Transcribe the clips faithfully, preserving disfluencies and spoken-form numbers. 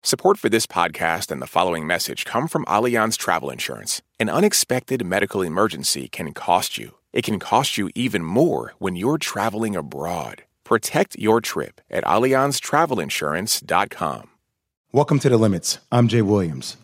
Support for this podcast and the following message come from Allianz Travel Insurance. An unexpected medical emergency can cost you. It can cost you even more when you're traveling abroad. Protect your trip at Allianz Travel Insurance dot com. Welcome to The Limits. I'm Jay Williams.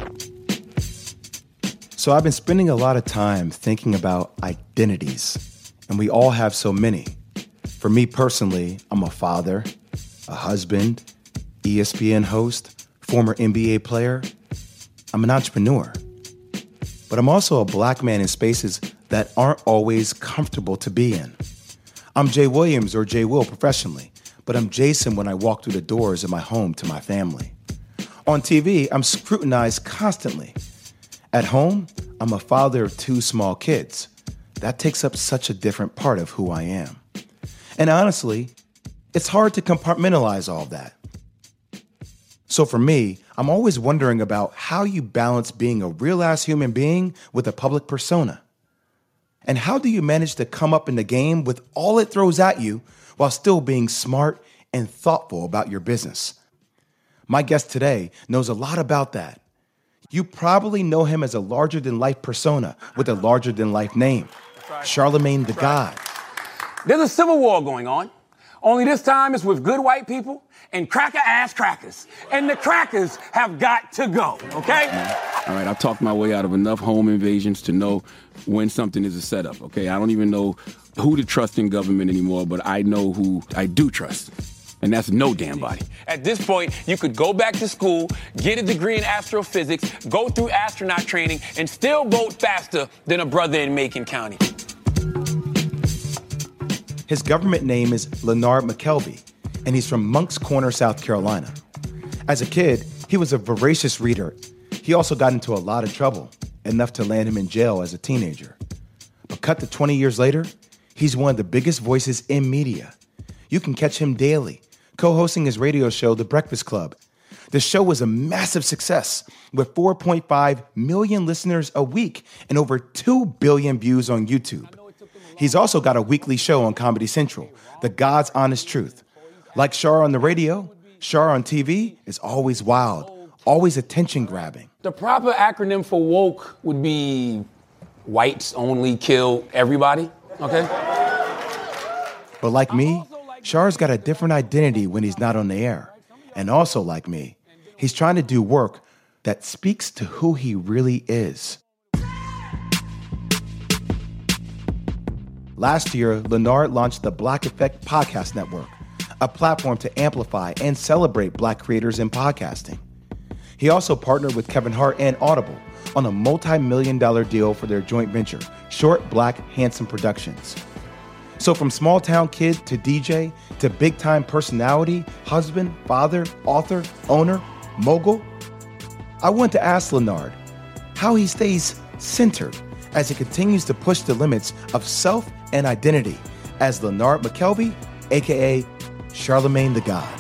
So I've been spending a lot of time thinking about identities, and we all have so many. For me personally, I'm a father, a husband, E S P N host, former N B A player. I'm an entrepreneur. But I'm also a black man in spaces that aren't always comfortable to be in. I'm Jay Williams, or Jay Will professionally, but I'm Jason when I walk through the doors of my home to my family. On T V, I'm scrutinized constantly. At home, I'm a father of two small kids. That takes up such a different part of who I am. And honestly, it's hard to compartmentalize all that. So for me, I'm always wondering about how you balance being a real-ass human being with a public persona. And how do you manage to come up in the game with all it throws at you while still being smart and thoughtful about your business? My guest today knows a lot about that. You probably know him as a larger-than-life persona with a larger-than-life name, Charlamagne the God. There's a civil war going on, only this time it's with good white people and cracker-ass crackers. And the crackers have got to go, okay? All right, I've talked my way out of enough home invasions to know when something is a setup, okay? I don't even know who to trust in government anymore, but I know who I do trust, and that's no damn body. At this point, you could go back to school, get a degree in astrophysics, go through astronaut training, and still vote faster than a brother in Macon County. His government name is Leonard McKelvey, and he's from Moncks Corner, South Carolina. As a kid, he was a voracious reader. He also got into a lot of trouble, enough to land him in jail as a teenager. But cut to twenty years later, he's one of the biggest voices in media. You can catch him daily, co-hosting his radio show, The Breakfast Club. The show was a massive success, with four point five million listeners a week and over two billion views on YouTube. He's also got a weekly show on Comedy Central, The God's Honest Truth. Like Char on the radio, Char on T V is always wild, always attention-grabbing. The proper acronym for woke would be whites only kill everybody, okay? But like me, Char's got a different identity when he's not on the air. And also like me, he's trying to do work that speaks to who he really is. Last year, Leonard launched the Black Effect Podcast Network, a platform to amplify and celebrate Black creators in podcasting. He also partnered with Kevin Hart and Audible on a multi-million dollar deal for their joint venture, Short Black Handsome Productions. So from small-town kid to D J to big-time personality, husband, father, author, owner, mogul, I want to ask Leonard how he stays centered as he continues to push the limits of self and identity as Leonard McKelvey, a k a. Charlamagne the God.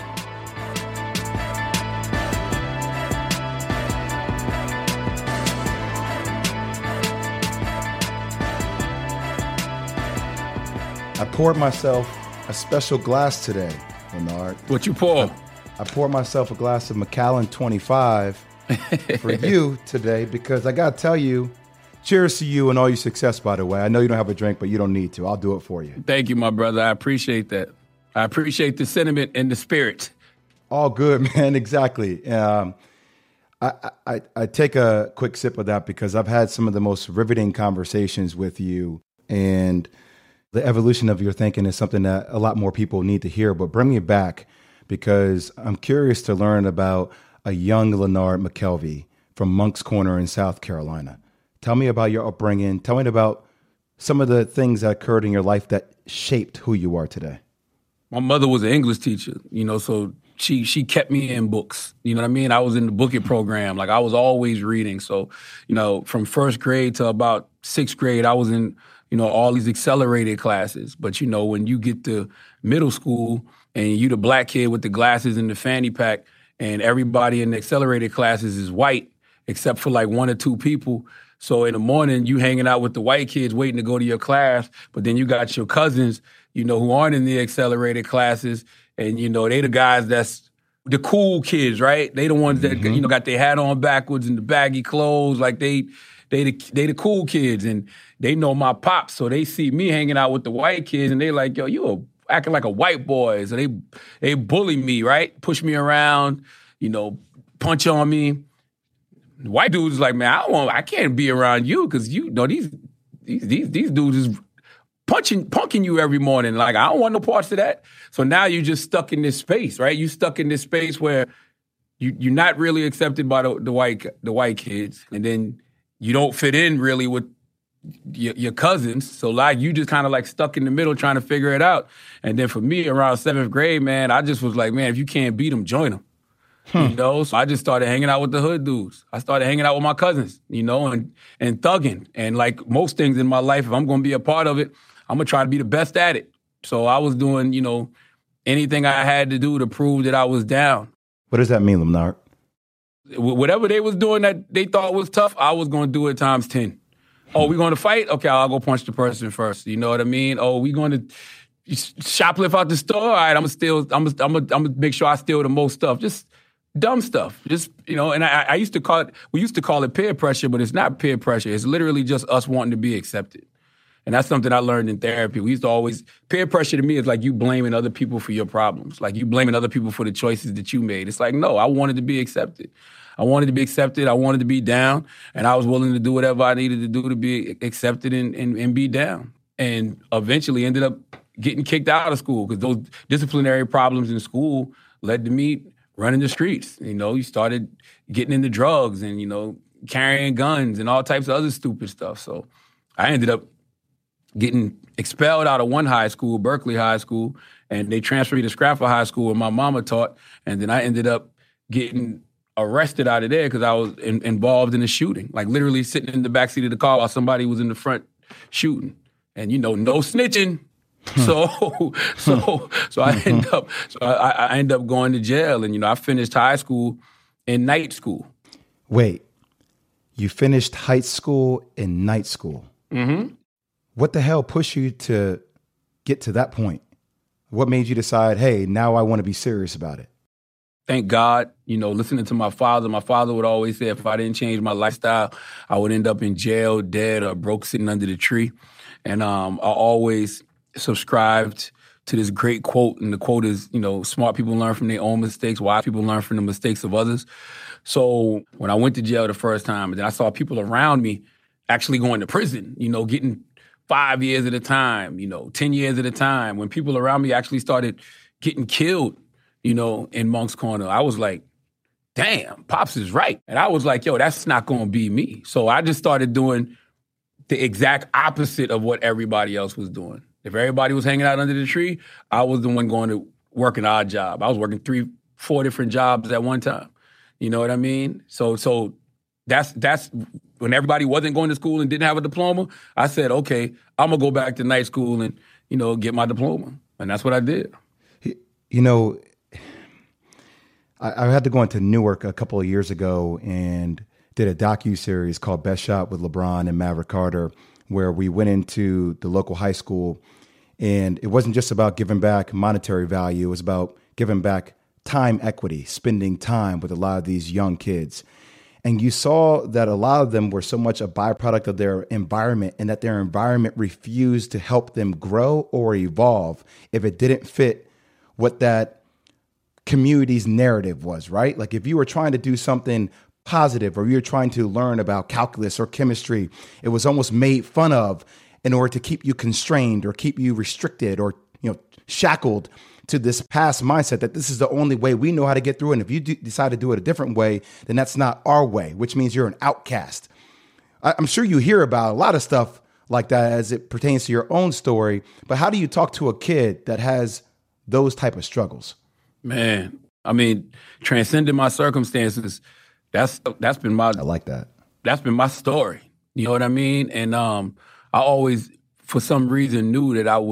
I poured myself a special glass today, Leonard. What you pour? I, I poured myself a glass of Macallan twenty-five for you today because I got to tell you, cheers to you and all your success, by the way. I know you don't have a drink, but you don't need to. I'll do it for you. Thank you, my brother. I appreciate that. I appreciate the sentiment and the spirit. All good, man. Exactly. Um, I, I, I take a quick sip of that because I've had some of the most riveting conversations with you, and the evolution of your thinking is something that a lot more people need to hear. But bring me back because I'm curious to learn about a young Leonard McKelvey from Moncks Corner in South Carolina. Tell me about your upbringing. Tell me about some of the things that occurred in your life that shaped who you are today. My mother was an English teacher, you know, so she she kept me in books. You know what I mean? I was in the Book It program. Like, I was always reading. So, you know, from first grade to about sixth grade, I was in, you know, all these accelerated classes. But, you know, when you get to middle school and you the black kid with the glasses and the fanny pack and everybody in the accelerated classes is white except for like one or two people. So in the morning, you hanging out with the white kids waiting to go to your class, but then you got your cousins, you know, who aren't in the accelerated classes, and, you know, they the guys that's the cool kids, right? They the ones that, Mm-hmm. you know, got their hat on backwards and the baggy clothes. Like, they they the, they the cool kids, and they know my pops, so they see me hanging out with the white kids, and they like, yo, you a, acting like a white boy. So they, they bully me, right? Push me around, you know, punch on me. The white dudes like, man, I don't want, I can't be around you because you know these these these these dudes is punching punking you every morning. Like, I don't want no parts of that. So now you're just stuck in this space, right? You're stuck in this space where you you're not really accepted by the, the white the white kids, and then you don't fit in really with your, your cousins. So like you just kind of like stuck in the middle trying to figure it out. And then for me, around seventh grade, man, I just was like, man, if you can't beat them, join them. Hmm. You know, so I just started hanging out with the hood dudes. I started hanging out with my cousins, you know, and and thugging. And like most things in my life, if I'm going to be a part of it, I'm going to try to be the best at it. So I was doing, you know, anything I had to do to prove that I was down. What does that mean, Lemnard? Whatever they was doing that they thought was tough, I was going to do it times ten. Oh, we going to fight? Okay, I'll go punch the person first. You know what I mean? Oh, we going to shoplift out the store? All right, I'm going to steal, I'm going to I'm gonna, I'm gonna make sure I steal the most stuff. Just dumb stuff. Just, you know, and I, I used to call it, we used to call it peer pressure, but it's not peer pressure. It's literally just us wanting to be accepted. And that's something I learned in therapy. We used to always, peer pressure to me is like you blaming other people for your problems. Like you blaming other people for the choices that you made. It's like, no, I wanted to be accepted. I wanted to be accepted. I wanted to be down. And I was willing to do whatever I needed to do to be accepted and, and, and be down. And eventually ended up getting kicked out of school because those disciplinary problems in school led to me running the streets. You know, you started getting into drugs and, you know, carrying guns and all types of other stupid stuff. So I ended up getting expelled out of one high school, Berkeley High School, and they transferred me to Scrapper High School where my mama taught. And then I ended up getting arrested out of there because I was in, involved in a shooting, like literally sitting in the backseat of the car while somebody was in the front shooting. And, you know, no snitching. So, so, so I end up, so I, I end up going to jail, and you know, I finished high school in night school. Wait, you finished high school in night school? Mm-hmm. What the hell pushed you to get to that point? What made you decide, hey, now I want to be serious about it? Thank God, you know, listening to my father. My father would always say, if I didn't change my lifestyle, I would end up in jail, dead, or broke, sitting under the tree. And um, I always subscribed to this great quote, and the quote is, you know, smart people learn from their own mistakes, wise people learn from the mistakes of others. So when I went to jail the first time, and then I saw people around me actually going to prison, you know, getting five years at a time, you know, ten years at a time, when people around me actually started getting killed, you know, in Moncks Corner, I was like, damn, Pops is right. And I was like, yo, that's not going to be me. So I just started doing the exact opposite of what everybody else was doing. If everybody was hanging out under the tree, I was the one going to work an odd job. I was working three, four different jobs at one time. You know what I mean? So so that's that's when everybody wasn't going to school and didn't have a diploma, I said, okay, I'm going to go back to night school and, you know, get my diploma. And that's what I did. You know, I, I had to go into Newark a couple of years ago and did a docu-series called Best Shot with LeBron and Maverick Carter, where we went into the local high school, and it wasn't just about giving back monetary value. It was about giving back time equity, spending time with a lot of these young kids. And you saw that a lot of them were so much a byproduct of their environment, and that their environment refused to help them grow or evolve if it didn't fit what that community's narrative was, right? Like if you were trying to do something positive, or you're trying to learn about calculus or chemistry, it was almost made fun of in order to keep you constrained or keep you restricted or, you know, shackled to this past mindset that this is the only way we know how to get through. And if you do decide to do it a different way, then that's not our way, which means you're an outcast. I, I'm sure you hear about a lot of stuff like that as it pertains to your own story, but how do you talk to a kid that has those type of struggles? Man, I mean, transcending my circumstances, That's that's been my I like that. That's been my story. You know what I mean? And um, I always, for some reason, knew that I was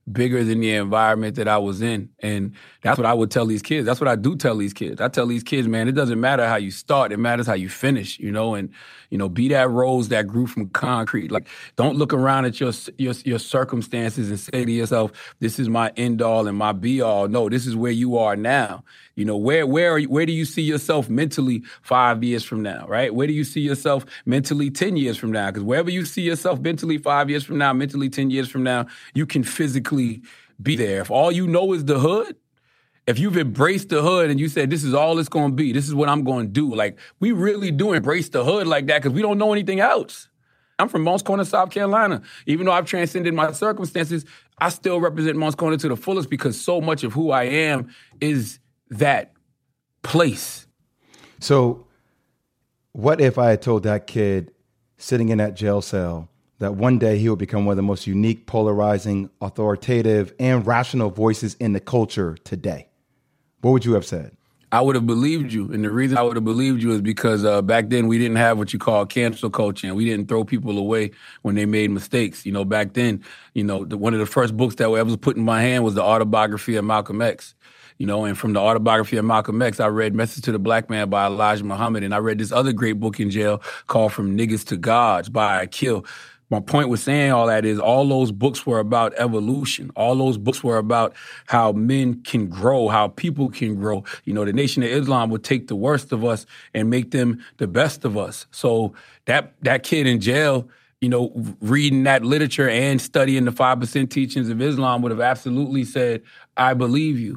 bigger than the environment that I was in. And that's what I would tell these kids. That's what I do tell these kids. I tell these kids, man, it doesn't matter how you start. It matters how you finish, you know, and, you know, be that rose that grew from concrete. Like, don't look around at your, your, your circumstances and say to yourself, this is my end all and my be all. No, this is where you are now. You know, where, where, are you, where do you see yourself mentally five years from now, right? Where do you see yourself mentally ten years from now? Because wherever you see yourself mentally five years from now, mentally ten years from now, you can physically be there. If all you know is the hood, if you've embraced the hood and you said, this is all it's going to be, this is what I'm going to do. Like, we really do embrace the hood like that because we don't know anything else. I'm from Moncks Corner, South Carolina. Even though I've transcended my circumstances, I still represent Moncks Corner to the fullest because so much of who I am is that place. So what if I had told that kid sitting in that jail cell that one day he would become one of the most unique, polarizing, authoritative, and rational voices in the culture today? What would you have said? I would have believed you. And the reason I would have believed you is because uh, back then we didn't have what you call cancel culture, and we didn't throw people away when they made mistakes. You know, back then, you know, the, one of the first books that I ever put in my hand was the autobiography of Malcolm X. You know, and from the autobiography of Malcolm X, I read Message to the Black Man by Elijah Muhammad, and I read this other great book in jail called From Niggas to Gods by Akil. My point with saying all that is all those books were about evolution. All those books were about how men can grow, how people can grow. You know, the Nation of Islam would take the worst of us and make them the best of us. So that that kid in jail, you know, reading that literature and studying the five percent teachings of Islam would have absolutely said, I believe you.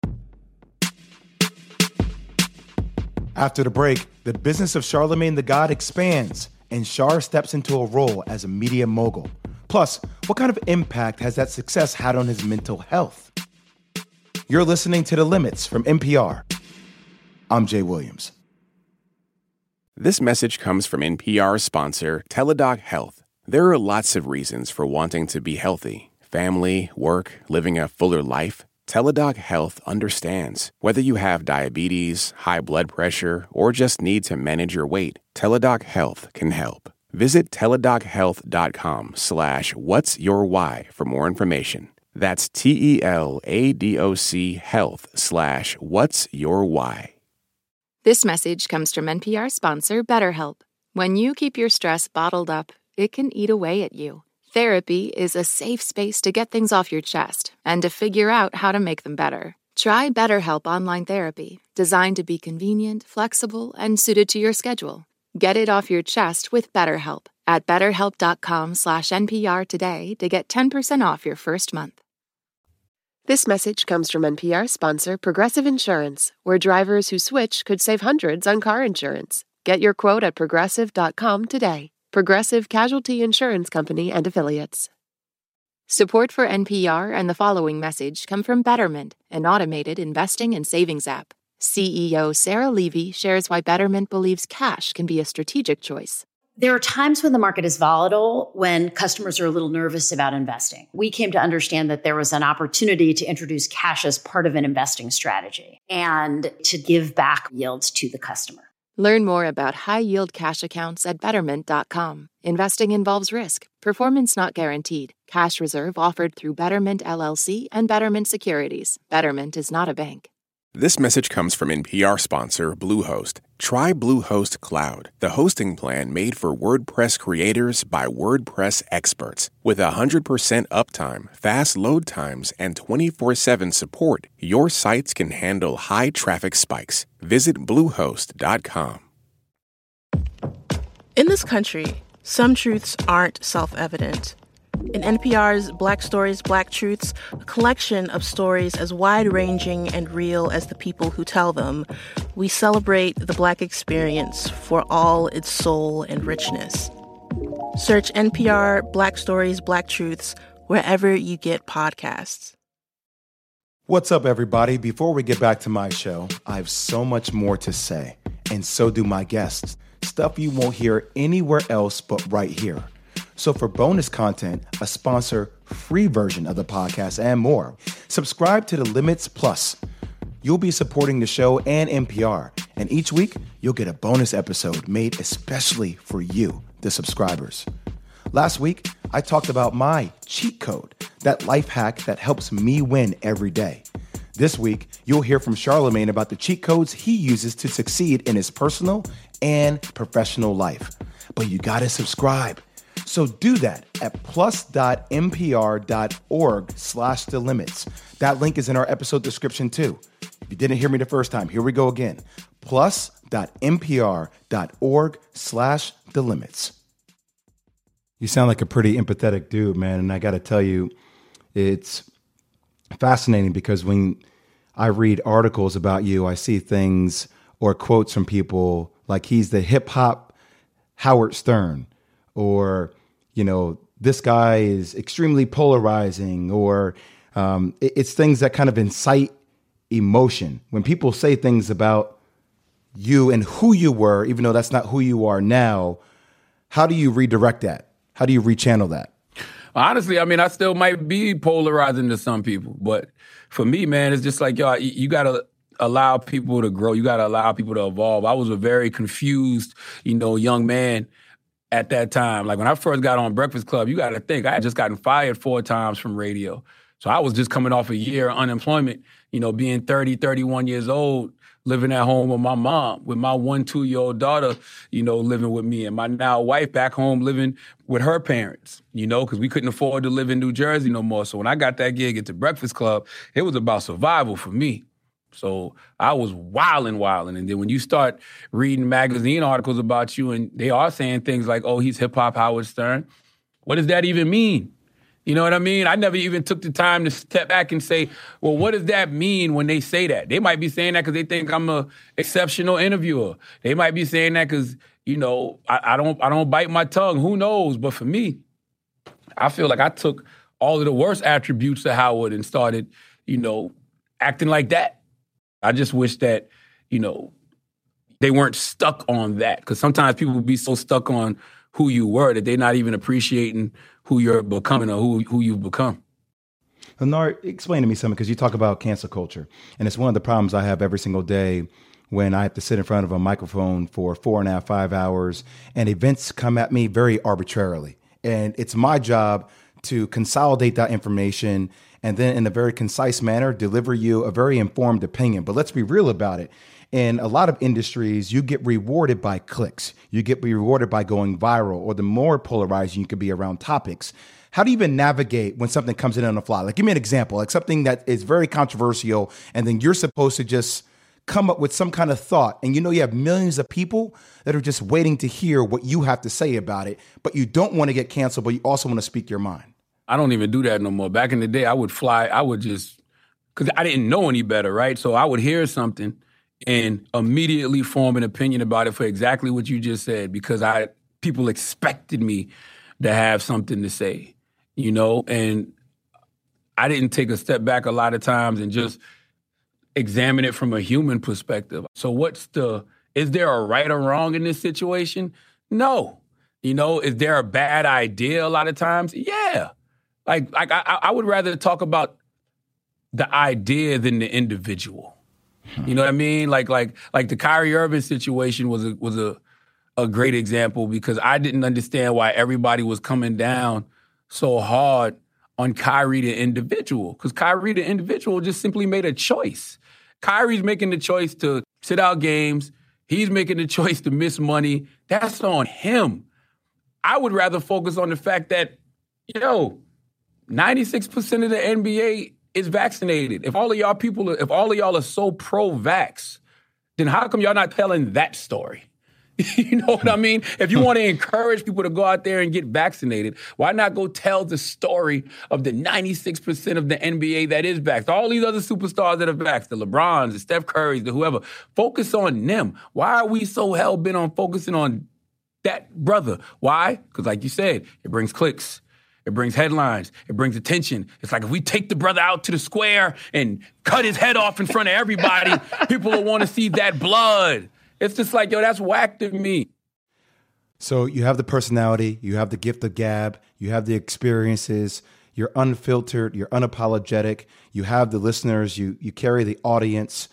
After the break, the business of Charlemagne the God expands, and Char steps into a role as a media mogul. Plus, what kind of impact has that success had on his mental health? You're listening to The Limits from N P R. I'm Jay Williams. This message comes from N P R sponsor Teladoc Health. There are lots of reasons for wanting to be healthy. Family, work, living a fuller life. Teladoc Health understands. Whether you have diabetes, high blood pressure, or just need to manage your weight, Teladoc Health can help. Visit teladochealth.com slash what's your why for more information. That's T-E-L-A-D-O-C health slash what's your why. This message comes from N P R sponsor BetterHelp. When you keep your stress bottled up, it can eat away at you. Therapy is a safe space to get things off your chest and to figure out how to make them better. Try BetterHelp Online Therapy, designed to be convenient, flexible, and suited to your schedule. Get it off your chest with BetterHelp at betterhelp.com slash NPR today to get ten percent off your first month. This message comes from N P R sponsor Progressive Insurance, where drivers who switch could save hundreds on car insurance. Get your quote at progressive dot com today. Progressive Casualty Insurance Company and Affiliates. Support for N P R and the following message come from Betterment, an automated investing and savings app. C E O Sarah Levy shares why Betterment believes cash can be a strategic choice. There are times when the market is volatile, when customers are a little nervous about investing. We came to understand that there was an opportunity to introduce cash as part of an investing strategy and to give back yields to the customer. Learn more about high-yield cash accounts at betterment dot com. Investing involves risk. Performance not guaranteed. Cash reserve offered through Betterment L L C and Betterment Securities. Betterment is not a bank. This message comes from N P R sponsor Bluehost. Try Bluehost Cloud, the hosting plan made for WordPress creators by WordPress experts. With one hundred percent uptime, fast load times, and twenty-four seven support, your sites can handle high traffic spikes. Visit bluehost dot com. In this country, some truths aren't self-evident. In N P R's Black Stories, Black Truths, a collection of stories as wide-ranging and real as the people who tell them, we celebrate the Black experience for all its soul and richness. Search N P R Black Stories, Black Truths wherever you get podcasts. What's up, everybody? Before we get back to my show, I have so much more to say, and so do my guests. Stuff you won't hear anywhere else but right here. So for bonus content, a sponsor-free version of the podcast, and more, subscribe to The Limits Plus. You'll be supporting the show and N P R, and each week you'll get a bonus episode made especially for you, the subscribers. Last week, I talked about my cheat code that life hack that helps me win every day. This week, you'll hear from Charlemagne about the cheat codes he uses to succeed in his personal and professional life. But you gotta subscribe. So do that at plus.npr.org slash the limits. That link is in our episode description too. If you didn't hear me the first time, here we go again. plus.npr.org slash the limits. You sound like a pretty empathetic dude, man. And I got to tell you, it's fascinating because when I read articles about you, I see things or quotes from people like he's the hip hop Howard Stern, or, you know, this guy is extremely polarizing, or um, it, it's things that kind of incite emotion. When people say things about you and who you were, even though that's not who you are now, how do you redirect that? How do you rechannel that? Honestly, I mean, I still might be polarizing to some people, but for me, man, it's just like, yo, you, you got to allow people to grow. You got to allow people to evolve. I was a very confused, you know, young man at that time. Like when I first got on Breakfast Club, you got to think, I had just gotten fired four times from radio. So I was just coming off a year of unemployment, you know, being thirty, thirty-one years old, living at home with my mom, with my one, two-year-old daughter, you know, living with me, and my now wife back home living with her parents, you know, because we couldn't afford to live in New Jersey no more. So when I got that gig at the Breakfast Club, it was about survival for me. So I was wilding, wilding. And then when you start reading magazine articles about you and they are saying things like, oh, he's hip-hop Howard Stern, what does that even mean? You know what I mean? I never even took the time to step back and say, well, what does that mean when they say that? They might be saying that because they think I'm an exceptional interviewer. They might be saying that because, you know, I, I don't I don't bite my tongue. Who knows? But for me, I feel like I took all of the worst attributes of Howard and started, you know, acting like that. I just wish that, you know, they weren't stuck on that, because sometimes people will be so stuck on who you were that they're not even appreciating who you're becoming or who, who you've become. Lenard, explain to me something, because you talk about cancel culture, and it's one of the problems I have every single day when I have to sit in front of a microphone for four and a half, five hours, and events come at me very arbitrarily. And it's my job to consolidate that information and then in a very concise manner, deliver you a very informed opinion. But let's be real about it. In a lot of industries, you get rewarded by clicks. You get rewarded by going viral, or the more polarizing you can be around topics. How do you even navigate when something comes in on the fly? Like, give me an example, like something that is very controversial, and then you're supposed to just come up with some kind of thought. And you know you have millions of people that are just waiting to hear what you have to say about it, but you don't want to get canceled, but you also want to speak your mind. I don't even do that no more. Back in the day, I would fly, I would just, because I didn't know any better, right? So I would hear something and immediately form an opinion about it for exactly what you just said, because I people expected me to have something to say, you know? And I didn't take a step back a lot of times and just examine it from a human perspective. So what's the, is there a right or wrong in this situation? No. You know, is there a bad idea a lot of times? Yeah. Like, like I, I would rather talk about the idea than the individual. You know what I mean? Like, like, like the Kyrie Irving situation was a, was a, a great example, because I didn't understand why everybody was coming down so hard on Kyrie the individual. Because Kyrie the individual just simply made a choice. Kyrie's making the choice to sit out games. He's making the choice to miss money. That's on him. I would rather focus on the fact that, you know, ninety-six percent of the N B A is vaccinated. If all of y'all people, are, if all of y'all are so pro-vax, then how come y'all not telling that story? You know what I mean? If you want to encourage people to go out there and get vaccinated, why not go tell the story of the ninety-six percent of the N B A that is vaxxed? All these other superstars that are vaxxed, the LeBrons, the Steph Currys, the whoever, focus on them. Why are we so hell-bent on focusing on that brother? Why? Because like you said, it brings clicks. It brings headlines. It brings attention. It's like if we take the brother out to the square and cut his head off in front of everybody, people will want to see that blood. It's just like, yo, that's whack to me. So you have the personality, you have the gift of gab, you have the experiences, you're unfiltered, you're unapologetic, you have the listeners, you you carry the audience.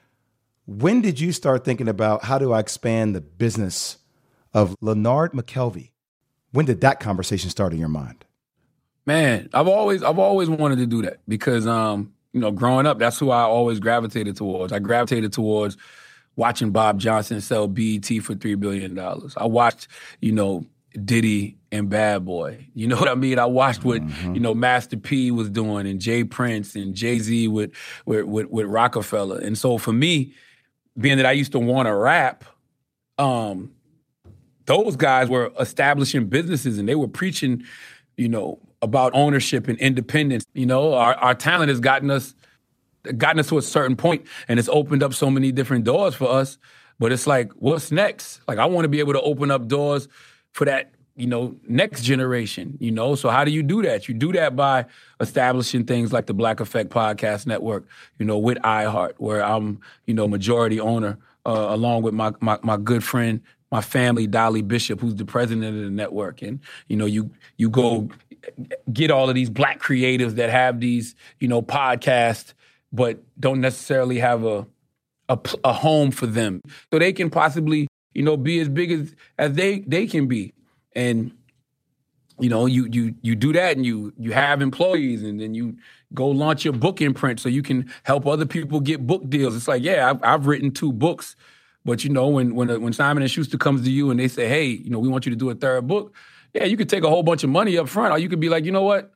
When did you start thinking about, how do I expand the business of Lenard McKelvey? When did that conversation start in your mind? Man, I've always I've always wanted to do that because um, you know, growing up, that's who I always gravitated towards. I gravitated towards watching Bob Johnson sell B E T for three billion dollars. I watched, you know, Diddy and Bad Boy. You know what I mean? I watched what, mm-hmm. you know, Master P was doing and Jay Prince and Jay-Z with, with, with, with Rockefeller. And so for me, being that I used to want to rap, um, those guys were establishing businesses and they were preaching, you know, about ownership and independence. You know, our, our talent has gotten us gotten us to a certain point and it's opened up so many different doors for us. But it's like, what's next? Like, I want to be able to open up doors for that, you know, next generation, you know? So how do you do that? You do that by establishing things like the Black Effect Podcast Network, you know, with iHeart, where I'm, you know, majority owner, uh, along with my, my my good friend, my family, Dolly Bishop, who's the president of the network. And, you know, you you go get all of these Black creatives that have these, you know, podcasts, but don't necessarily have a, a, a home for them. So they can possibly, you know, be as big as, as they, they can be. And, you know, you you you do that and you you have employees and then you go launch your book imprint so you can help other people get book deals. It's like, yeah, I've, I've written two books, but, you know, when when when Simon and Schuster comes to you and they say, hey, you know, we want you to do a third book, yeah, you could take a whole bunch of money up front, or you could be like, you know what?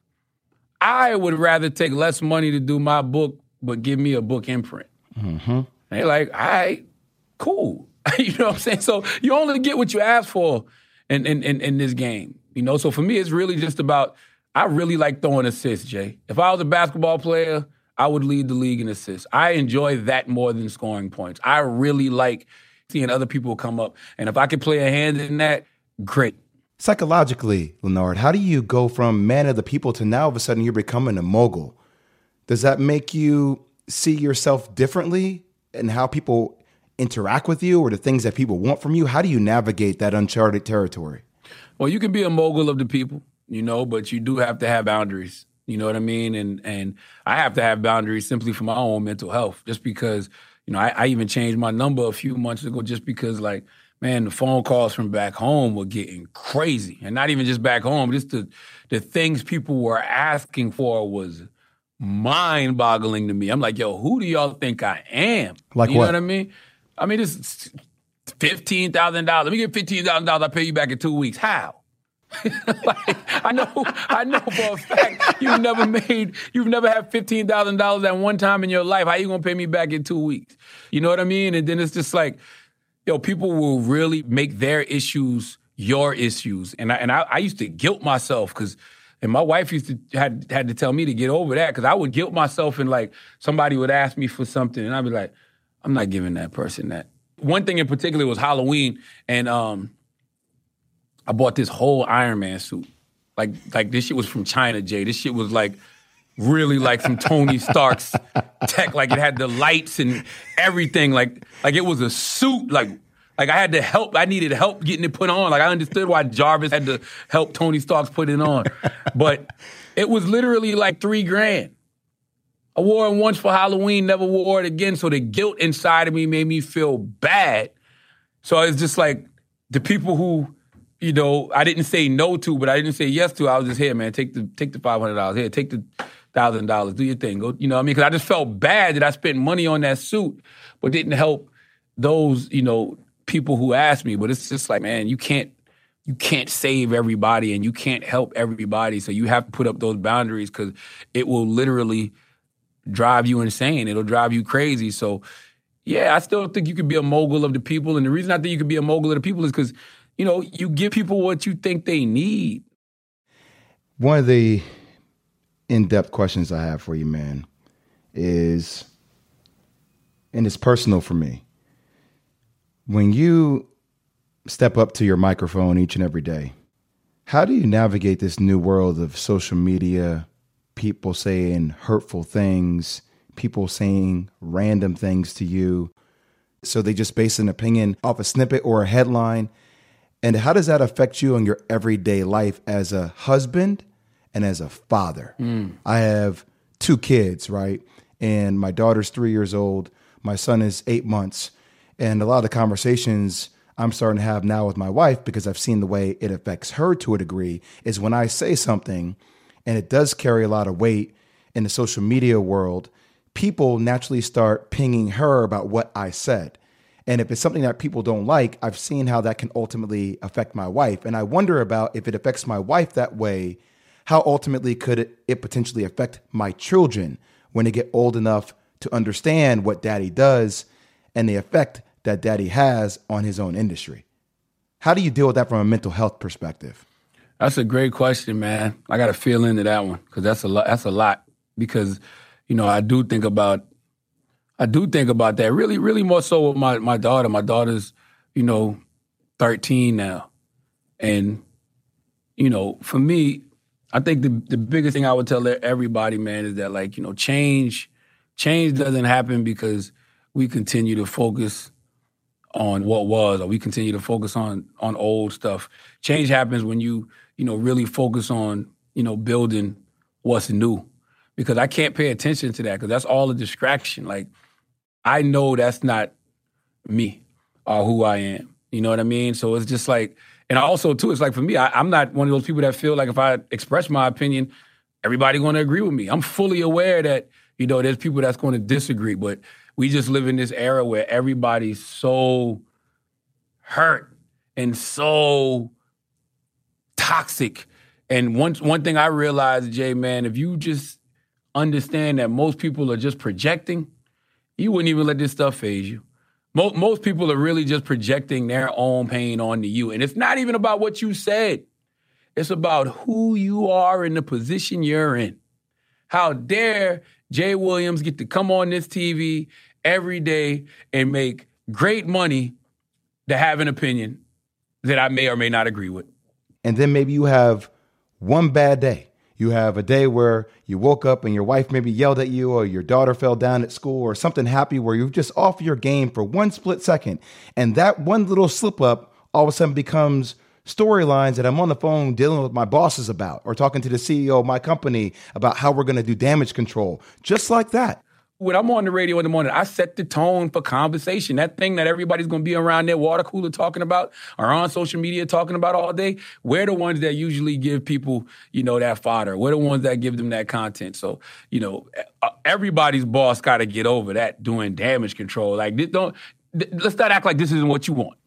I would rather take less money to do my book, but give me a book imprint. Mm-hmm. And they're like, all right, cool. You know what I'm saying? So you only get what you ask for in, in, in, in this game. You know, so for me, it's really just about, I really like throwing assists, Jay. If I was a basketball player, I would lead the league in assists. I enjoy that more than scoring points. I really like seeing other people come up. And if I could play a hand in that, great. Psychologically, Leonard, how do you go from man of the people to now all of a sudden you're becoming a mogul? Does that make you see yourself differently and how people interact with you or the things that people want from you? How do you navigate that uncharted territory? Well, you can be a mogul of the people, you know, but you do have to have boundaries. You know what I mean? And and I have to have boundaries simply for my own mental health, just because, you know, I, I even changed my number a few months ago just because, like, man, the phone calls from back home were getting crazy. And not even just back home, just the, the things people were asking for was mind-boggling to me. I'm like, yo, who do y'all think I am? Like you what? know what I mean? I mean, it's fifteen thousand dollars. Let me get fifteen thousand dollars. I'll pay you back in two weeks. How? Like, I know, I know for a fact you've never made, you've never had fifteen thousand dollars at one time in your life. How you gonna pay me back in two weeks? You know what I mean? And then it's just like, yo, people will really make their issues your issues. And I, and I, I used to guilt myself because, and my wife used to had had to tell me to get over that because I would guilt myself and like somebody would ask me for something and I'd be like, I'm not giving that person that. One thing in particular was Halloween, and um, I bought this whole Iron Man suit. Like, like this shit was from China, Jay. This shit was like really like some Tony Stark's tech. Like it had the lights and everything. Like, like it was a suit. Like, like I had to help. I needed help getting it put on. Like I understood why Jarvis had to help Tony Stark put it on. But it was literally like three grand. I wore it once for Halloween, never wore it again. So the guilt inside of me made me feel bad. So it's just like the people who, you know, I didn't say no to, but I didn't say yes to. I was just, here, man, take the take the five hundred dollars. Here, take the one thousand dollars. Do your thing. Go, you know what I mean? Because I just felt bad that I spent money on that suit, but didn't help those, you know, people who asked me. But it's just like, man, you can't, you can't save everybody and you can't help everybody. So you have to put up those boundaries because it will literally drive you insane. It'll drive you crazy. So, yeah, I still think you could be a mogul of the people. And the reason I think you could be a mogul of the people is because, you know, you give people what you think they need. One of the in-depth questions I have for you, man, is, and it's personal for me. When you step up to your microphone each and every day, how do you navigate this new world of social media, people saying hurtful things, people saying random things to you? So they just base an opinion off a snippet or a headline. And how does that affect you in your everyday life as a husband and as a father? Mm. I have two kids, right? And my daughter's three years old. My son is eight months. And a lot of the conversations I'm starting to have now with my wife, because I've seen the way it affects her to a degree, is when I say something and it does carry a lot of weight in the social media world, people naturally start pinging her about what I said. And if it's something that people don't like, I've seen how that can ultimately affect my wife. And I wonder about if it affects my wife that way, how ultimately could it, it potentially affect my children when they get old enough to understand what daddy does and the effect that daddy has on his own industry. How do you deal with that from a mental health perspective? That's a great question, man. I got to feel into that one because that's a lot. That's a lot because, you know, I do think about, I do think about that really, really more so with my, my daughter. My daughter's, you know, thirteen now. And, you know, for me, I think the, the biggest thing I would tell everybody, man, is that, like, you know, change, change doesn't happen because we continue to focus on what was, or we continue to focus on on old stuff. Change happens when you, you know, really focus on, you know, building what's new. Because I can't pay attention to that because that's all a distraction. Like, I know that's not me or who I am. You know what I mean? So it's just like, and also too, it's like for me, I, I'm not one of those people that feel like if I express my opinion, everybody's going to agree with me. I'm fully aware that, you know, there's people that's going to disagree, but we just live in this era where everybody's so hurt and so toxic. And one, one thing I realized, Jay, man, if you just understand that most people are just projecting, you wouldn't even let this stuff phase you. Most, most people are really just projecting their own pain onto you. And it's not even about what you said. It's about who you are in the position you're in. How dare Jay Williams get to come on this T V every day and make great money to have an opinion that I may or may not agree with. And then maybe you have one bad day. You have a day where you woke up and your wife maybe yelled at you or your daughter fell down at school or something happened where you're just off your game for one split second. And that one little slip up all of a sudden becomes storylines that I'm on the phone dealing with my bosses about or talking to the C E O of my company about how we're going to do damage control. Just like that. When I'm on the radio in the morning, I set the tone for conversation. That thing that everybody's going to be around their water cooler talking about or on social media talking about all day, we're the ones that usually give people, you know, that fodder. We're the ones that give them that content. So, you know, everybody's boss got to get over that doing damage control. Like, don't let's not act like this isn't what you want.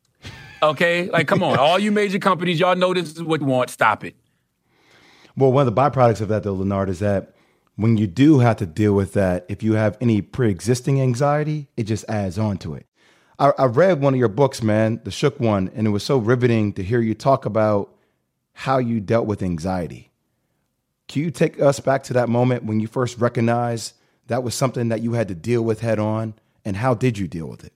Okay? Like, come on. All you major companies, y'all know this is what you want. Stop it. Well, one of the byproducts of that, though, Leonard, is that when you do have to deal with that, if you have any pre-existing anxiety, it just adds on to it. I, I read one of your books, man, The Shook One, and it was so riveting to hear you talk about how you dealt with anxiety. Can you take us back to that moment when you first recognized that was something that you had to deal with head on, and how did you deal with it?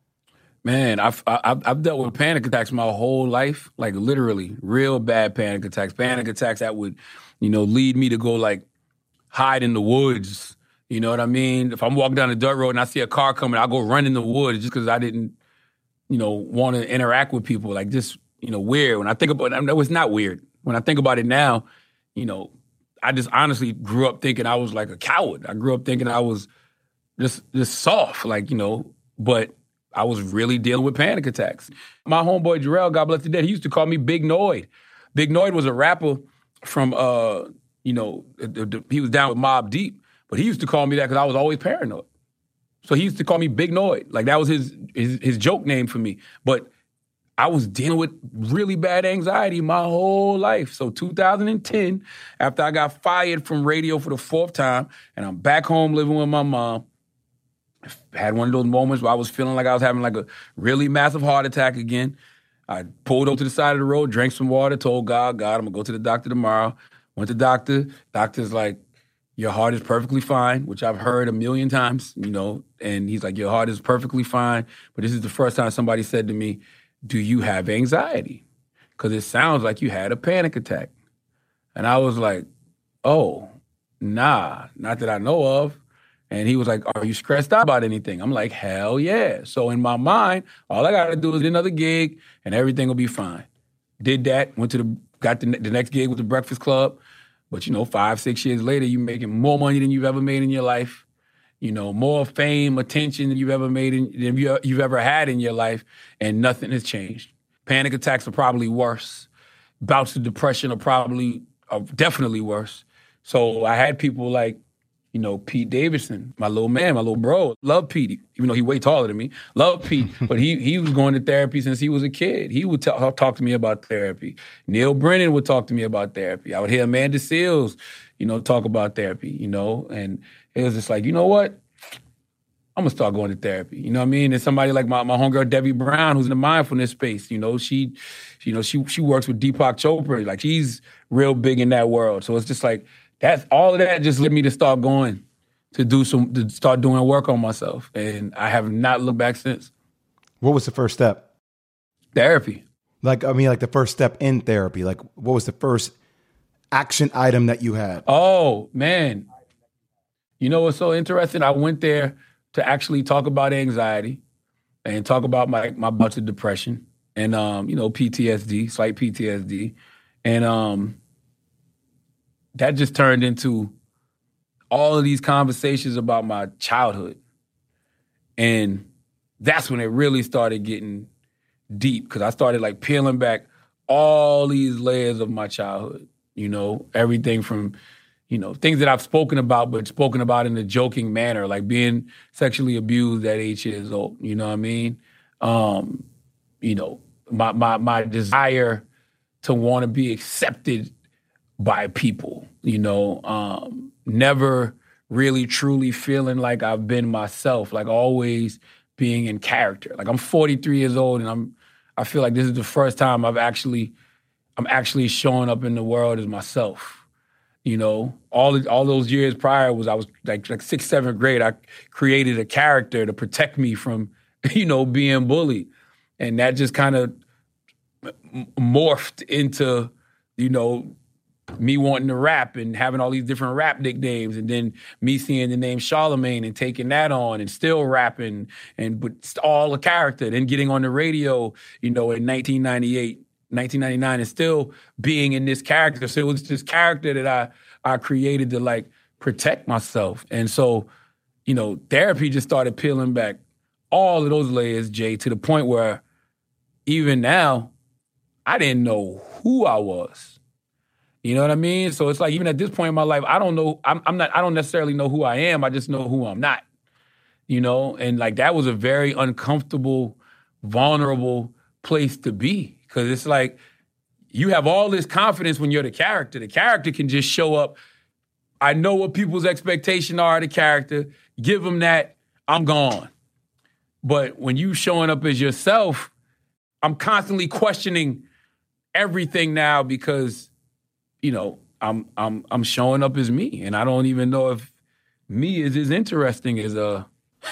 Man, I've, I've, I've dealt with panic attacks my whole life, like literally real bad panic attacks, panic attacks that would, you know, lead me to go like, hide in the woods, you know what I mean? If I'm walking down the dirt road and I see a car coming, I'll go run in the woods just because I didn't, you know, want to interact with people. Like, just, you know, weird. When I think about it, I know it's not weird. When I think about it now, you know, I just honestly grew up thinking I was like a coward. I grew up thinking I was just, just soft, like, you know, but I was really dealing with panic attacks. My homeboy Jarrell, God bless the dead, he used to call me Big Noid. Big Noid was a rapper from, uh, you know, the, the, he was down with Mobb Deep, but he used to call me that because I was always paranoid. So he used to call me Big Noid. Like, that was his, his his joke name for me. But I was dealing with really bad anxiety my whole life. So two thousand ten, after I got fired from radio for the fourth time, and I'm back home living with my mom, I had one of those moments where I was feeling like I was having like a really massive heart attack again. I pulled over to the side of the road, drank some water, told God, God, I'm going to go to the doctor tomorrow. Went to the doctor. Doctor's like, your heart is perfectly fine, which I've heard a million times, you know, and he's like, your heart is perfectly fine. But this is the first time somebody said to me, do you have anxiety? Because it sounds like you had a panic attack. And I was like, oh, nah, not that I know of. And he was like, are you stressed out about anything? I'm like, hell yeah. So in my mind, all I got to do is get another gig and everything will be fine. Did that, went to the, got the, the next gig with the Breakfast Club. But, you know, five, six years later, you're making more money than you've ever made in your life. You know, more fame, attention than you've ever made, in, than you, you've ever had in your life, and nothing has changed. Panic attacks are probably worse. Bouts of depression are probably uh, definitely worse. So I had people like, you know, Pete Davidson, my little man, my little bro. Love Pete, even though he way taller than me. Love Pete, but he he was going to therapy since he was a kid. He would t- talk to me about therapy. Neil Brennan would talk to me about therapy. I would hear Amanda Seales, you know, talk about therapy, you know, and it was just like, you know what? I'm gonna start going to therapy. You know what I mean? And somebody like my, my homegirl Debbie Brown, who's in the mindfulness space, you know, she, you know, she she works with Deepak Chopra. Like she's real big in that world. So it's just like that's all of that just led me to start going to do some to start doing work on myself. And I have not looked back since. What was the first step? Therapy. Like I mean, like the first step in therapy. Like what was the first action item that you had? Oh man, you know what's so interesting? I went there to actually talk about anxiety and talk about my, my bouts of depression and, um, you know, P T S D, slight P T S D. And um, that just turned into all of these conversations about my childhood. And that's when it really started getting deep because I started like peeling back all these layers of my childhood, you know, everything from you know, things that I've spoken about, but spoken about in a joking manner, like being sexually abused at eight years old. You know what I mean? Um, you know, my my my desire to want to be accepted by people. You know, um, never really truly feeling like I've been myself. Like always being in character. Like I'm forty-three years old, and I'm I feel like this is the first time I've actually I'm actually showing up in the world as myself. You know, all all those years prior was I was like like sixth, seventh grade. I created a character to protect me from, you know, being bullied, and that just kind of morphed into, you know, me wanting to rap and having all these different rap nicknames, and then me seeing the name Charlemagne and taking that on and still rapping and but all a character. Then getting on the radio, you know, in nineteen ninety-eight. nineteen ninety-nine and still being in this character. So it was this character that I I created to like protect myself. And so, you know, therapy just started peeling back all of those layers, Jay, to the point where even now, I didn't know who I was. You know what I mean? So it's like even at this point in my life, I don't know, I'm, I'm not, I don't necessarily know who I am. I just know who I'm not. You know, and like that was a very uncomfortable, vulnerable place to be. Because it's like you have all this confidence when you're the character. The character can just show up. I know what people's expectations are of the character. Give them that, I'm gone. But when you showing up as yourself, I'm constantly questioning everything now because, you know, I'm I'm I'm showing up as me. And I don't even know if me is as interesting as uh,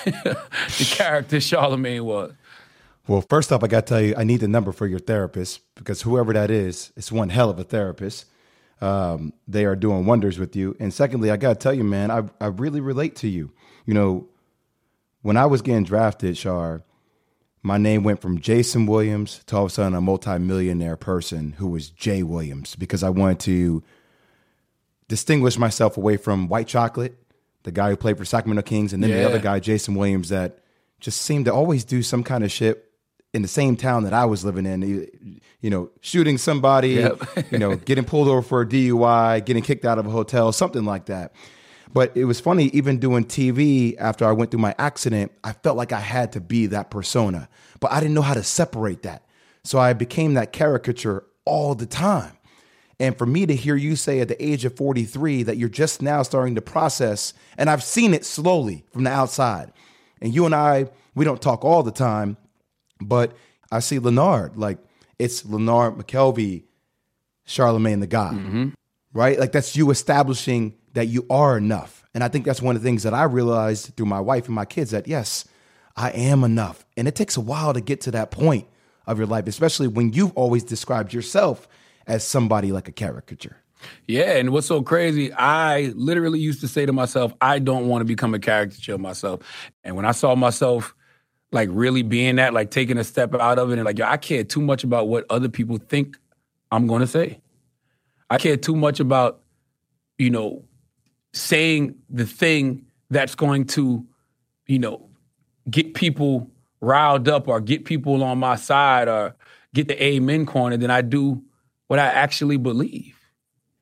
the character Charlemagne was. Well, first off, I got to tell you, I need the number for your therapist because whoever that is, it's one hell of a therapist. Um, they are doing wonders with you. And secondly, I got to tell you, man, I, I really relate to you. You know, when I was getting drafted, Char, my name went from Jason Williams to all of a sudden a multimillionaire person who was Jay Williams because I wanted to distinguish myself away from White Chocolate, the guy who played for Sacramento Kings, and then yeah. the other guy, Jason Williams, that just seemed to always do some kind of shit in the same town that I was living in, you, you know, shooting somebody, yep. you know, getting pulled over for a D U I, getting kicked out of a hotel, something like that. But it was funny, even doing T V after I went through my accident, I felt like I had to be that persona, but I didn't know how to separate that. So I became that caricature all the time. And for me to hear you say at the age of forty-three that you're just now starting to process, and I've seen it slowly from the outside, and you and I, we don't talk all the time, but I see Leonard, like it's Leonard McKelvey, Charlemagne the God, mm-hmm. right? Like that's you establishing that you are enough. And I think that's one of the things that I realized through my wife and my kids that, yes, I am enough. And it takes a while to get to that point of your life, especially when you've always described yourself as somebody like a caricature. Yeah, and what's so crazy, I literally used to say to myself, I don't want to become a caricature of myself. And when I saw myself like really being that, like taking a step out of it and like, yo, I care too much about what other people think I'm going to say. I care too much about, you know, saying the thing that's going to, you know, get people riled up or get people on my side or get the amen corner than I do what I actually believe.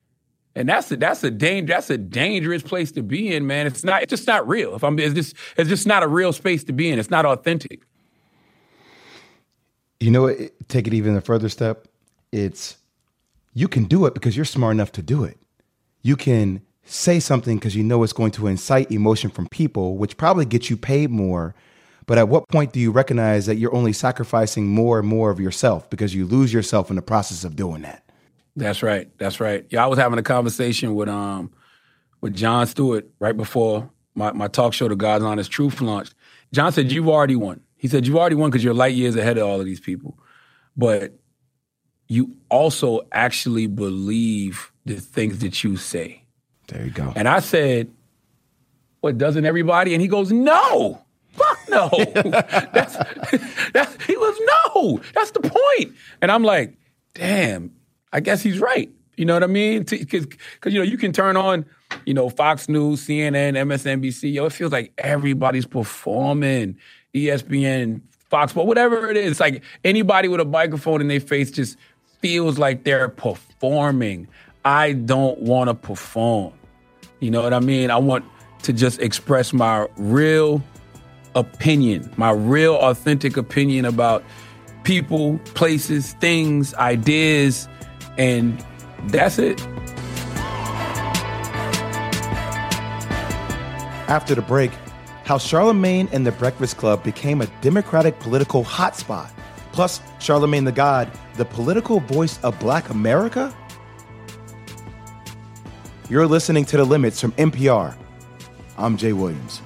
And that's a, that's a danger. That's a dangerous place to be in, man. It's not. It's just not real. If I'm, it's just, it's just not a real space to be in. It's not authentic. You know what? Take it even a further step. It's you can do it because you're smart enough to do it. You can say something because you know it's going to incite emotion from people, which probably gets you paid more. But at what point do you recognize that you're only sacrificing more and more of yourself because you lose yourself in the process of doing that? That's right. That's right. Yeah, I was having a conversation with um with Jon Stewart right before my, my talk show, The God's Honest Truth, launched. Jon said, you've already won. He said, you've already won because you're light years ahead of all of these people. But you also actually believe the things that you say. There you go. And I said, what, doesn't everybody? And he goes, no. Fuck no. that's, that's, he goes, no. That's the point. And I'm like, damn, I guess he's right. You know what I mean? Because, you know, you can turn on, you know, Fox News, C N N, M S N B C. Yo, it feels like everybody's performing. E S P N, Fox Sports, whatever it is. It's like anybody with a microphone in their face just feels like they're performing. I don't want to perform. You know what I mean? I want to just express my real opinion, my real authentic opinion about people, places, things, ideas, and that's it. After the break, how Charlemagne and the Breakfast Club became a Democratic political hotspot. Plus, Charlemagne the God, the political voice of Black America? You're listening to The Limits from N P R. I'm Jay Williams.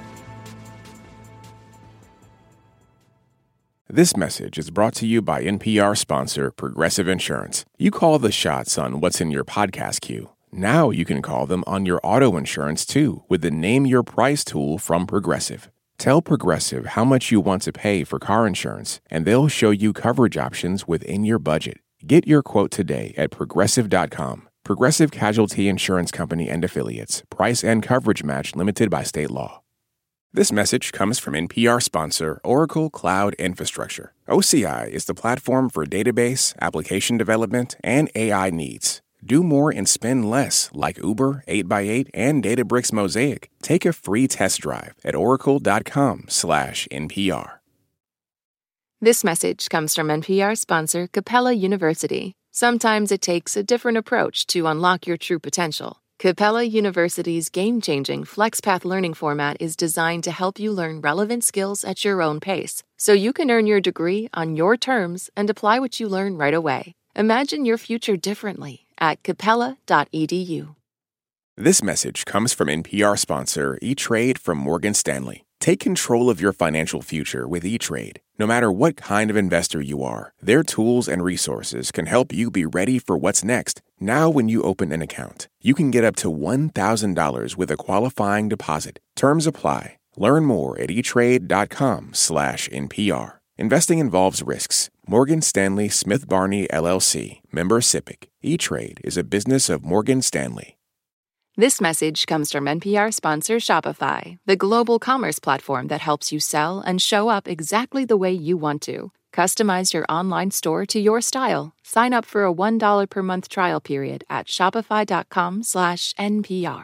This message is brought to you by N P R sponsor Progressive Insurance. You call the shots on what's in your podcast queue. Now you can call them on your auto insurance, too, with the Name Your Price tool from Progressive. Tell Progressive how much you want to pay for car insurance, and they'll show you coverage options within your budget. Get your quote today at Progressive dot com. Progressive Casualty Insurance Company and Affiliates. Price and coverage match limited by state law. This message comes from N P R sponsor Oracle Cloud Infrastructure. O C I is the platform for database, application development, and A I needs. Do more and spend less like Uber, eight by eight, and Databricks Mosaic. Take a free test drive at oracle.com slash NPR. This message comes from N P R sponsor Capella University. Sometimes it takes a different approach to unlock your true potential. Capella University's game-changing FlexPath learning format is designed to help you learn relevant skills at your own pace, so you can earn your degree on your terms and apply what you learn right away. Imagine your future differently at capella dot e d u. This message comes from N P R sponsor E-Trade from Morgan Stanley. Take control of your financial future with E-Trade. No matter what kind of investor you are, their tools and resources can help you be ready for what's next. Now when you open an account, you can get up to one thousand dollars with a qualifying deposit. Terms apply. Learn more at etrade.com slash NPR. Investing involves risks. Morgan Stanley Smith Barney, L L C. Member SIPC. E-Trade is a business of Morgan Stanley. This message comes from N P R sponsor Shopify, the global commerce platform that helps you sell and show up exactly the way you want to. Customize your online store to your style. Sign up for a one dollar per month trial period at shopify.com slash NPR.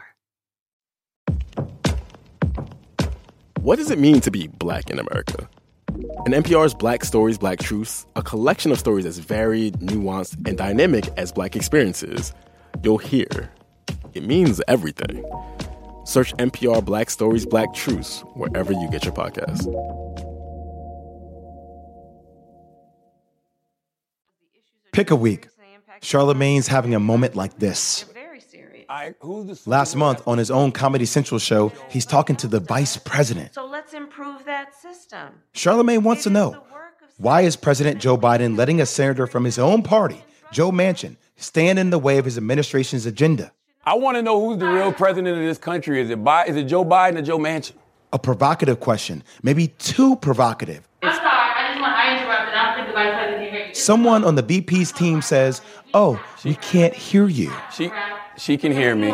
What does it mean to be Black in America? In N P R's Black Stories, Black Truths, a collection of stories as varied, nuanced, and dynamic as Black experiences, you'll hear it means everything. Search N P R Black Stories, Black Truths wherever you get your podcasts. Pick a week. Charlemagne's having a moment like this. I, who's the Last month, on his own Comedy Central show, he's talking to the vice president. So let's improve that system. Charlemagne wants to know, why is President Joe Biden letting a senator from his own party, Joe Manchin, stand in the way of his administration's agenda? I want to know who's the real president of this country. Is it Bi- is it Joe Biden or Joe Manchin? A provocative question, maybe too provocative. I'm sorry, I just want I interrupted. I don't think the vice president can hear you. Someone on the V P's team says, oh, we can't hear you. She she can hear me.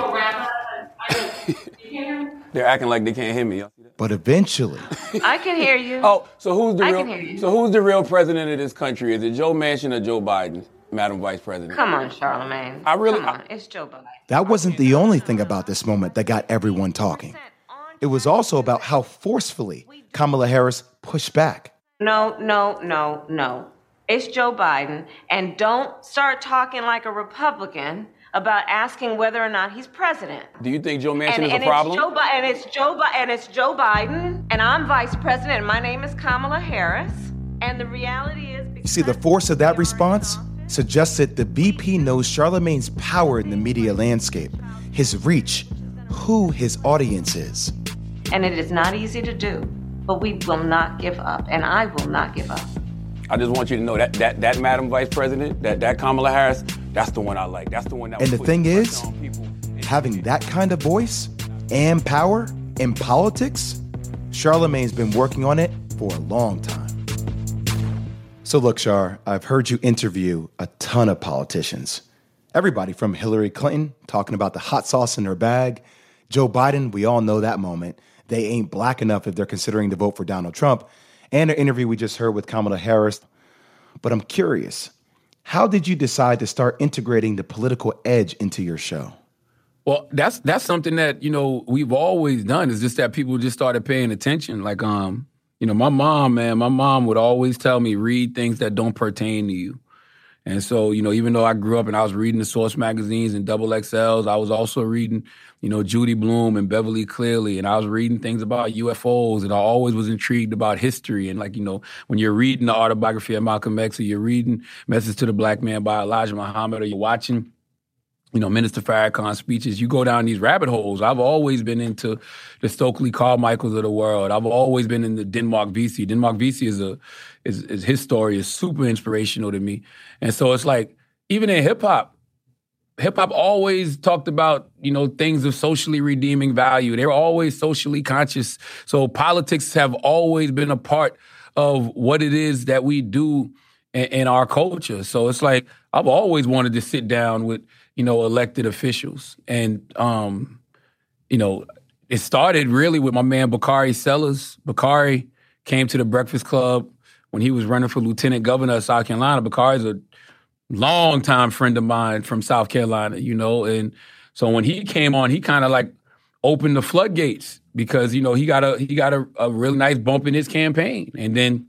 They're acting like they can't hear me. But eventually. I can hear you. Oh, so who's the I real? can hear you. So who's the real president of this country? Is it Joe Manchin or Joe Biden? Madam Vice President. Come on, Charlamagne. I really... Come on. It's Joe Biden. That wasn't the only thing about this moment that got everyone talking. It was also about how forcefully Kamala Harris pushed back. No, no, no, no. It's Joe Biden. And don't start talking like a Republican about asking whether or not he's president. Do you think Joe Manchin and, is and a problem? It's Joe Bi- and it's Joe Bi- and it's Joe Biden, and I'm vice president, and my name is Kamala Harris. And the reality is... You see, the force of that response suggested the V P knows Charlamagne's power in the media landscape, his reach, who his audience is. And it is not easy to do, but we will not give up, and I will not give up. I just want you to know that that that Madam Vice President, that that Kamala Harris, that's the one I like. That's the one that. And the thing is, having that kind of voice and power in politics, Charlamagne's been working on it for a long time. So look, Char, I've heard you interview a ton of politicians. Everybody from Hillary Clinton talking about the hot sauce in her bag. Joe Biden, we all know that moment. They ain't black enough if they're considering to vote for Donald Trump. And an interview we just heard with Kamala Harris. But I'm curious, how did you decide to start integrating the political edge into your show? Well, that's that's something that, you know, we've always done. It's just that people just started paying attention. Like, um, you know, my mom, man, my mom would always tell me, read things that don't pertain to you. And so, you know, even though I grew up and I was reading the Source magazines and Double X Ls, I was also reading, you know, Judy Blume and Beverly Cleary, and I was reading things about U F Os, and I always was intrigued about history. And like, you know, when you're reading the autobiography of Malcolm X, or you're reading Message to the Black Man by Elijah Muhammad, or you're watching, you know, Minister Farrakhan's speeches, you go down these rabbit holes. I've always been into the Stokely Carmichaels of the world. I've always been into Denmark Vesey. Denmark Vesey is a, is, is his story is super inspirational to me. And so it's like, even in hip hop, hip hop always talked about, you know, things of socially redeeming value. They're always socially conscious. So politics have always been a part of what it is that we do in, in our culture. So it's like, I've always wanted to sit down with, you know, elected officials. And, um, you know, it started really with my man Bakari Sellers. Bakari came to the Breakfast Club when he was running for lieutenant governor of South Carolina. Bakari's a longtime friend of mine from South Carolina, you know. And so when he came on, he kind of like opened the floodgates because, you know, he got a he got a, a really nice bump in his campaign. And then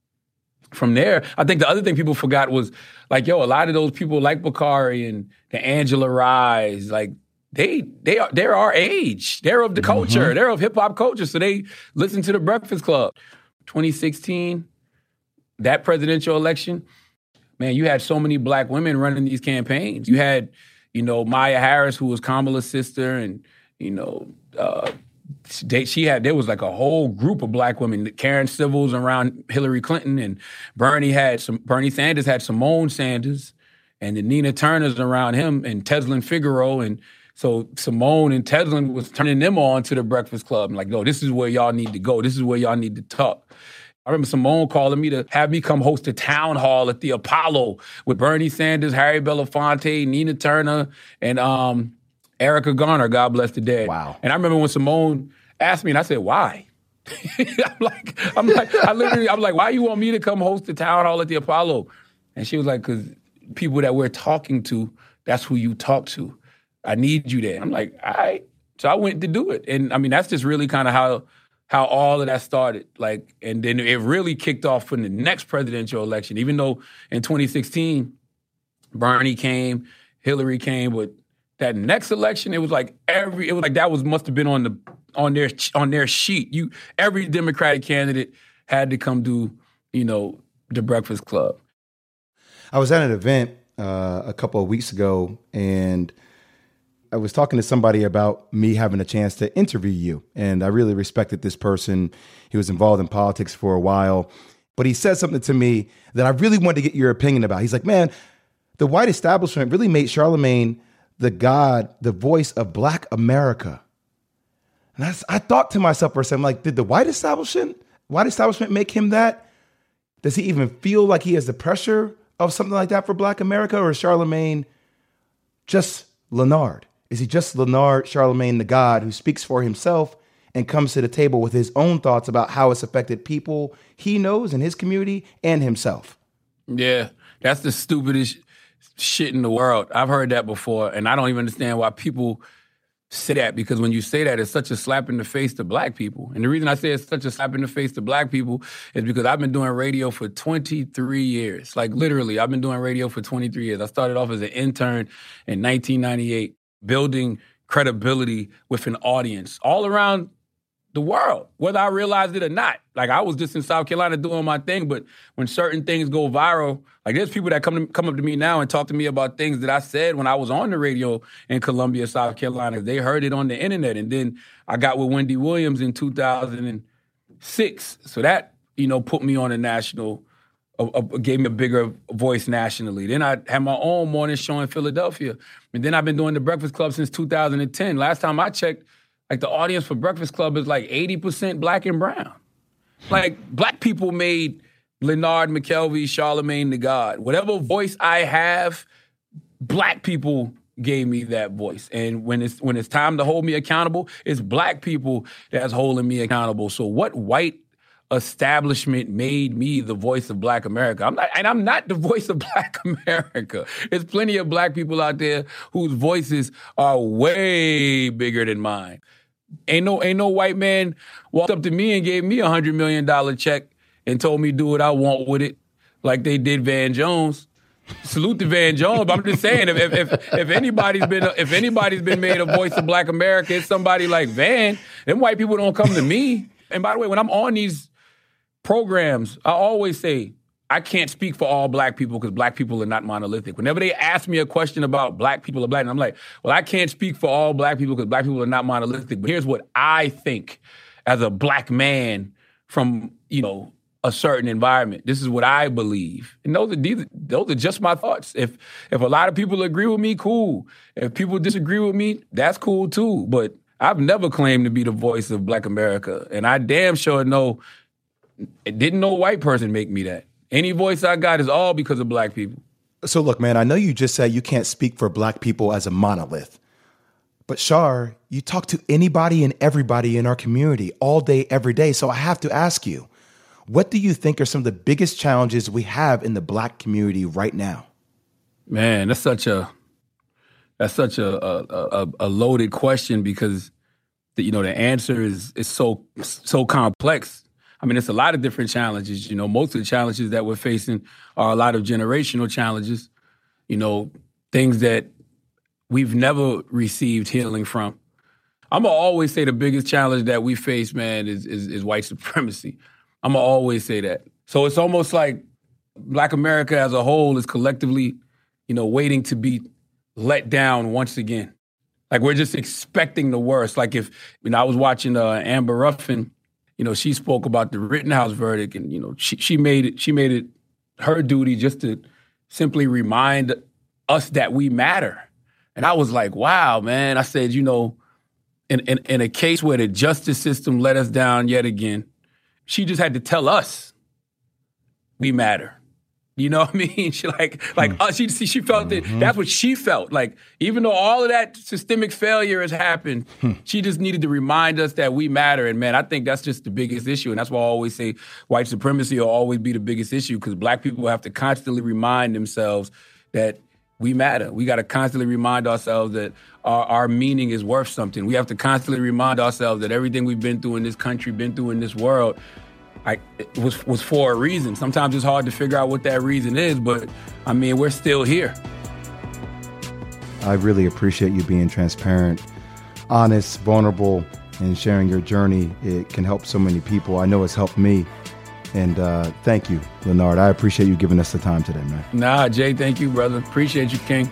from there, I think the other thing people forgot was, like, yo, a lot of those people like Bakari and the Angela Rise, like, they they are they're our age. They're of the culture. Mm-hmm. They're of hip hop culture. So they listen to the Breakfast Club. twenty sixteen, that presidential election, man, you had so many black women running these campaigns. You had, you know, Maya Harris, who was Kamala's sister, and, you know, uh, They, she had, there was like a whole group of black women. Karen Civils around Hillary Clinton, and Bernie had some, Bernie Sanders had Simone Sanders, and then Nina Turner's around him, and Teslin Figaro. And so Simone and Teslin was turning them on to the Breakfast Club. And like, no, this is where y'all need to go. This is where y'all need to talk. I remember Simone calling me to have me come host a town hall at the Apollo with Bernie Sanders, Harry Belafonte, Nina Turner, and, um, Erica Garner, God bless the dead. Wow. And I remember when Simone asked me, and I said, why? I'm like, I'm like, I literally, I'm like, why you want me to come host the town hall at the Apollo? And she was like, because people that we're talking to, that's who you talk to. I need you there. I'm like, all right. So I went to do it. And I mean, that's just really kind of how how all of that started. Like, and then it really kicked off for the next presidential election, even though in twenty sixteen, Bernie came, Hillary came, but that next election, it was like every, it was like that was must have been on the on their on their sheet. You every Democratic candidate had to come do, you know, the Breakfast Club. I was at an event uh, a couple of weeks ago, and I was talking to somebody about me having a chance to interview you, and I really respected this person. He was involved in politics for a while, but he said something to me that I really wanted to get your opinion about. He's like, man, the white establishment really made Charlamagne the God, the voice of Black America. And I, I thought to myself for a second, like, did the white establishment, white establishment make him that? Does he even feel like he has the pressure of something like that for Black America? Or is Charlamagne just Leonard? Is he just Leonard, Charlamagne the God, who speaks for himself and comes to the table with his own thoughts about how it's affected people he knows in his community and himself? Yeah, that's the stupidest shit in the world. I've heard that before, and I don't even understand why people say that, because when you say that, it's such a slap in the face to black people. And the reason I say it's such a slap in the face to black people is because I've been doing radio for twenty-three years. Like, literally, I've been doing radio for twenty-three years. I started off as an intern in nineteen ninety-eight, building credibility with an audience all around the world, whether I realized it or not. Like, I was just in South Carolina doing my thing, but when certain things go viral, like, there's people that come to, come up to me now and talk to me about things that I said when I was on the radio in Columbia, South Carolina. They heard it on the internet. And then I got with Wendy Williams in two thousand six. So that, you know, put me on a national, uh, uh, gave me a bigger voice nationally. Then I had my own morning show in Philadelphia. And then I've been doing the Breakfast Club since two thousand ten. Last time I checked, like, the audience for Breakfast Club is like eighty percent black and brown. Like, black people made Leonard McKelvey, Charlemagne the God. Whatever voice I have, black people gave me that voice. And when it's when it's time to hold me accountable, it's black people that's holding me accountable. So what white establishment made me the voice of black America? I'm not, and I'm not the voice of black America. There's plenty of black people out there whose voices are way bigger than mine. Ain't no, ain't no white man walked up to me and gave me a hundred million dollar check and told me do what I want with it, like they did Van Jones. Salute to Van Jones, but I'm just saying, if if if anybody's been if anybody's been made a voice of black America, it's somebody like Van. Them white people don't come to me. And by the way, when I'm on these programs, I always say, I can't speak for all black people because black people are not monolithic. Whenever they ask me a question about black people or black, and I'm like, well, I can't speak for all black people because black people are not monolithic. But here's what I think as a black man from, you know, a certain environment. This is what I believe. And those are, these, those are just my thoughts. If if a lot of people agree with me, cool. If people disagree with me, that's cool too. But I've never claimed to be the voice of black America. And I damn sure know, didn't no white person make me that. Any voice I got is all because of black people. So look, man, I know you just said you can't speak for black people as a monolith. But Shar, you talk to anybody and everybody in our community all day, every day. So I have to ask you, what do you think are some of the biggest challenges we have in the black community right now? Man, that's such a that's such a a, a, a loaded question because the, you know the answer is is so so complex. I mean, it's a lot of different challenges. You know, most of the challenges that we're facing are a lot of generational challenges. You know, things that we've never received healing from. I'm gonna always say the biggest challenge that we face, man, is is, is white supremacy. I'm gonna always say that. So it's almost like black America as a whole is collectively, you know, waiting to be let down once again. Like we're just expecting the worst. Like if, you know, I was watching uh, Amber Ruffin, you know, she spoke about the Rittenhouse verdict, and you know, she she made it she made it her duty just to simply remind us that we matter. And I was like, wow, man. I said, you know, in in, in a case where the justice system let us down yet again, she just had to tell us we matter. You know what I mean? She like, like uh, she she felt that mm-hmm. that's what she felt. Like, even though all of that systemic failure has happened, hmm. she just needed to remind us that we matter. And man, I think that's just the biggest issue. And that's why I always say white supremacy will always be the biggest issue, because black people have to constantly remind themselves that we matter. We got to constantly remind ourselves that our, our meaning is worth something. We have to constantly remind ourselves that everything we've been through in this country, been through in this world, I, it was was for a reason. Sometimes it's hard to figure out what that reason is, but I mean, we're still here. I really appreciate you being transparent, honest, vulnerable, and sharing your journey. It can help so many people. I know it's helped me. And uh, thank you, Leonard. I appreciate you giving us the time today, man. Nah, Jay, thank you, brother. Appreciate you, King.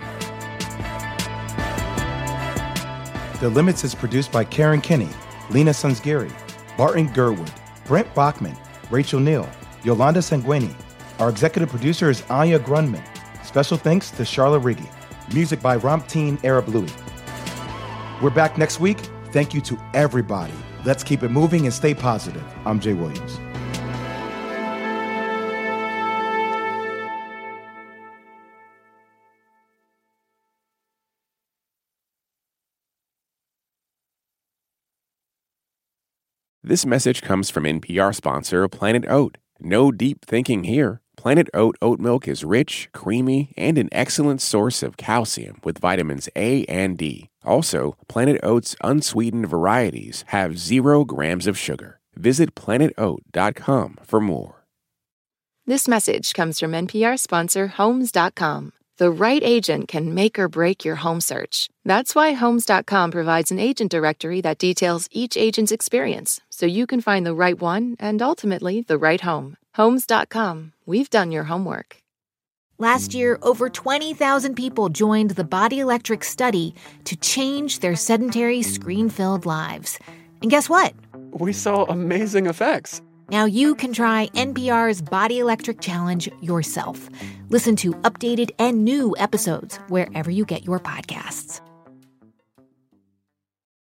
The Limits is produced by Karen Kinney, Lena Sunsgary, Barton Gerwood, Brent Bachman, Rachel Neal, Yolanda Sanguini. Our executive producer is Anya Grunman. Special thanks to Charlotte Riggi. Music by Ramteen Arab Louie. We're back next week. Thank you to everybody. Let's keep it moving and stay positive. I'm Jay Williams. This message comes from N P R sponsor Planet Oat. No deep thinking here. Planet Oat oat milk is rich, creamy, and an excellent source of calcium with vitamins A and D. Also, Planet Oat's unsweetened varieties have zero grams of sugar. Visit planet oat dot com for more. This message comes from N P R sponsor Homes dot com. The right agent can make or break your home search. That's why Homes dot com provides an agent directory that details each agent's experience, so you can find the right one and ultimately the right home. Homes dot com. We've done your homework. Last year, over twenty thousand people joined the Body Electric study to change their sedentary, screen-filled lives. And guess what? We saw amazing effects. Now you can try N P R's Body Electric Challenge yourself. Listen to updated and new episodes wherever you get your podcasts.